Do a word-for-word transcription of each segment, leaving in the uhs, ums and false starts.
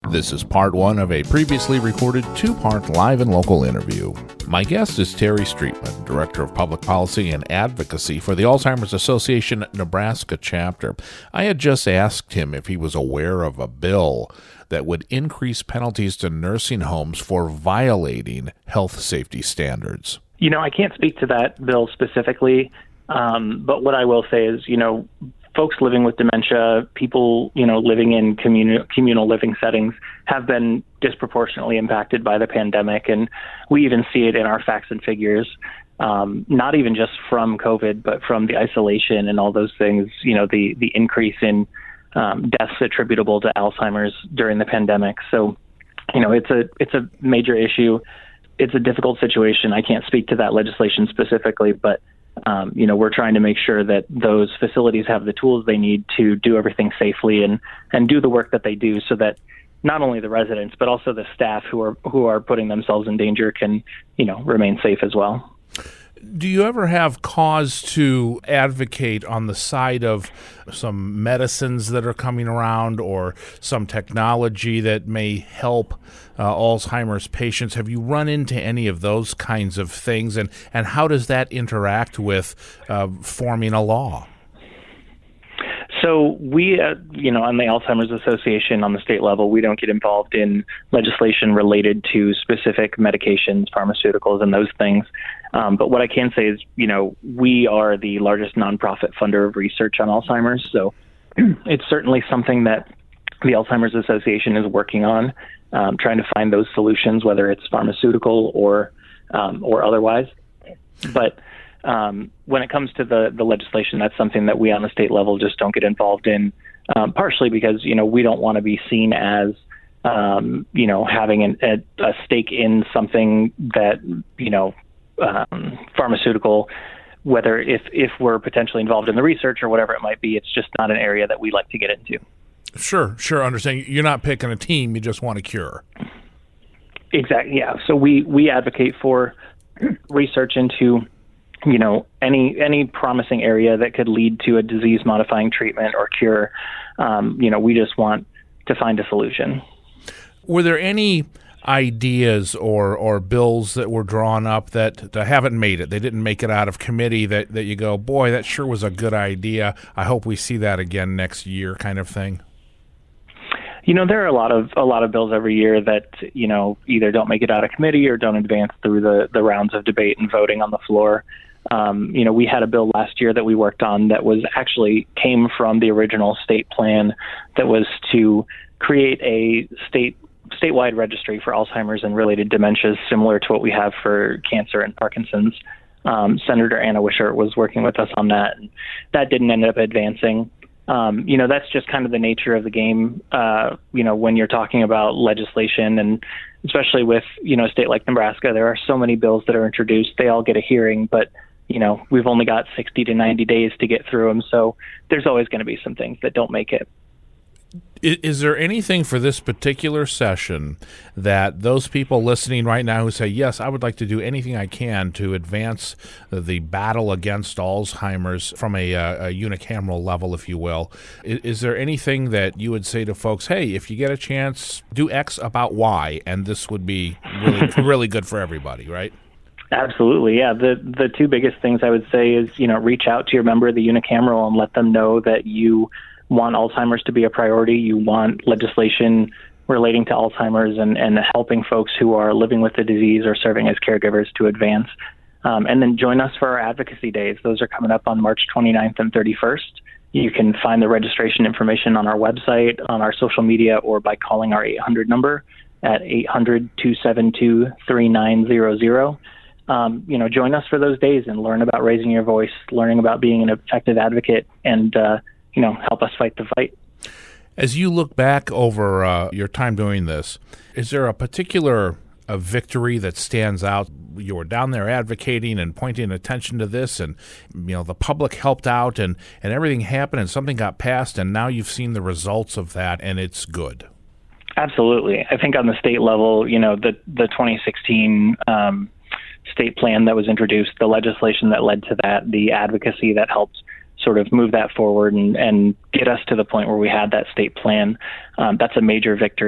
This is part one of a previously recorded two-part live and local interview. My guest is Terry Streetman, Director of Public Policy and Advocacy for the Alzheimer's Association Nebraska chapter. I had just asked him if he was aware of a bill that would increase penalties to nursing homes for violating health safety standards. You know, I can't speak to that bill specifically, um, but what I will say is, you know, folks living with dementia, people, you know, living in communal communal living settings have been disproportionately impacted by the pandemic. And we even see it in our facts and figures, um, not even just from COVID, but from the isolation and all those things, you know, the, the increase in um, deaths attributable to Alzheimer's during the pandemic. So, you know, it's a it's a major issue. It's a difficult situation. I can't speak to that legislation specifically, but Um, you know, we're trying to make sure that those facilities have the tools they need to do everything safely and, and do the work that they do so that not only the residents, but also the staff who are who are putting themselves in danger can, you know, remain safe as well. Do you ever have cause to advocate on the side of some medicines that are coming around or some technology that may help uh, Alzheimer's patients? Have you run into any of those kinds of things, and, and how does that interact with uh, forming a law? So we, uh, you know, on the Alzheimer's Association on the state level, we don't get involved in legislation related to specific medications, pharmaceuticals, and those things. Um, but what I can say is, you know, we are the largest nonprofit funder of research on Alzheimer's. So it's certainly something that the Alzheimer's Association is working on, um, trying to find those solutions, whether it's pharmaceutical or um, or otherwise. But Um, when it comes to the, the legislation, that's something that we on the state level just don't get involved in, um, partially because, you know, we don't want to be seen as, um, you know, having an, a, a stake in something that, you know, um, pharmaceutical, whether if, if we're potentially involved in the research or whatever it might be, it's just not an area that we like to get into. Sure, sure. Understand. You're not picking a team. You just want a cure. Exactly. Yeah. So we, we advocate for research into you know, any any promising area that could lead to a disease-modifying treatment or cure. Um, you know, we just want to find a solution. Were there any ideas or, or bills that were drawn up that, that haven't made it? They didn't make it out of committee that, that you go, boy, that sure was a good idea. I hope we see that again next year kind of thing? You know, there are a lot of a lot of bills every year that, you know, either don't make it out of committee or don't advance through the, the rounds of debate and voting on the floor. Um, you know, we had a bill last year that we worked on that was actually came from the original state plan that was to create a state statewide registry for Alzheimer's and related dementias, similar to what we have for cancer and Parkinson's. Um, Senator Anna Wishart was working with us on that, and that didn't end up advancing. Um, you know, that's just kind of the nature of the game, uh, you know, when you're talking about legislation, and especially with, you know, a state like Nebraska, there are so many bills that are introduced. They all get a hearing, but you know, we've only got sixty to ninety days to get through them. So there's always going to be some things that don't make it. Is there anything for this particular session that those people listening right now who say, yes, I would like to do anything I can to advance the battle against Alzheimer's from a, a unicameral level, if you will, is, is there anything that you would say to folks, hey, if you get a chance, do X about Y, and this would be really, really good for everybody, right? Absolutely, yeah. The the two biggest things I would say is, you know, reach out to your member of the unicameral and let them know that you want Alzheimer's to be a priority. You want legislation relating to Alzheimer's and, and helping folks who are living with the disease or serving as caregivers to advance. Um, and then join us for our advocacy days. Those are coming up on March twenty-ninth and thirty-first. You can find the registration information on our website, on our social media, or by calling our eight hundred number at eight hundred, two seven two, three nine zero zero. Um, you know, join us for those days and learn about raising your voice, learning about being an effective advocate, and, uh, you know, help us fight the fight. As you look back over uh, your time doing this, is there a particular a victory that stands out? You were down there advocating and pointing attention to this, and, you know, the public helped out, and, and everything happened, and something got passed, and now you've seen the results of that, and it's good. Absolutely. I think on the state level, you know, the, the twenty sixteen um, state plan that was introduced, the legislation that led to that, the advocacy that helped sort of move that forward and, and get us to the point where we had that state plan. Um, that's a major victory.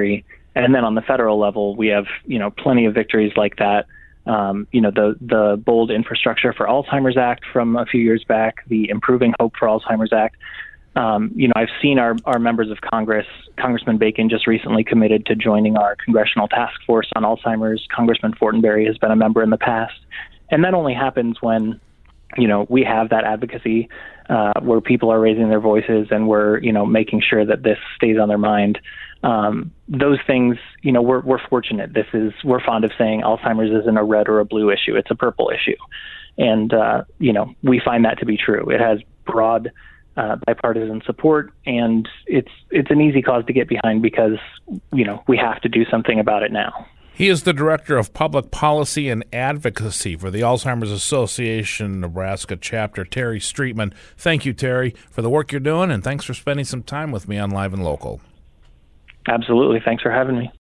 And then on the federal level, we have, you know, plenty of victories like that. Um, you know, the the Bold Infrastructure for Alzheimer's Act from a few years back, the Improving Hope for Alzheimer's Act. Um, you know, I've seen our, our members of Congress. Congressman Bacon just recently committed to joining our congressional task force on Alzheimer's. Congressman Fortenberry has been a member in the past. And that only happens when, you know, we have that advocacy uh, where people are raising their voices and we're, you know, making sure that this stays on their mind. Um, those things, you know, we're, we're fortunate. This is, we're fond of saying Alzheimer's isn't a red or a blue issue. It's a purple issue. And, uh, you know, we find that to be true. It has broad uh, bipartisan support, and it's, it's an easy cause to get behind because, you know, we have to do something about it now. He is the Director of Public Policy and Advocacy for the Alzheimer's Association Nebraska chapter, Terry Streetman. Thank you, Terry, for the work you're doing, and thanks for spending some time with me on Live and Local. Absolutely. Thanks for having me.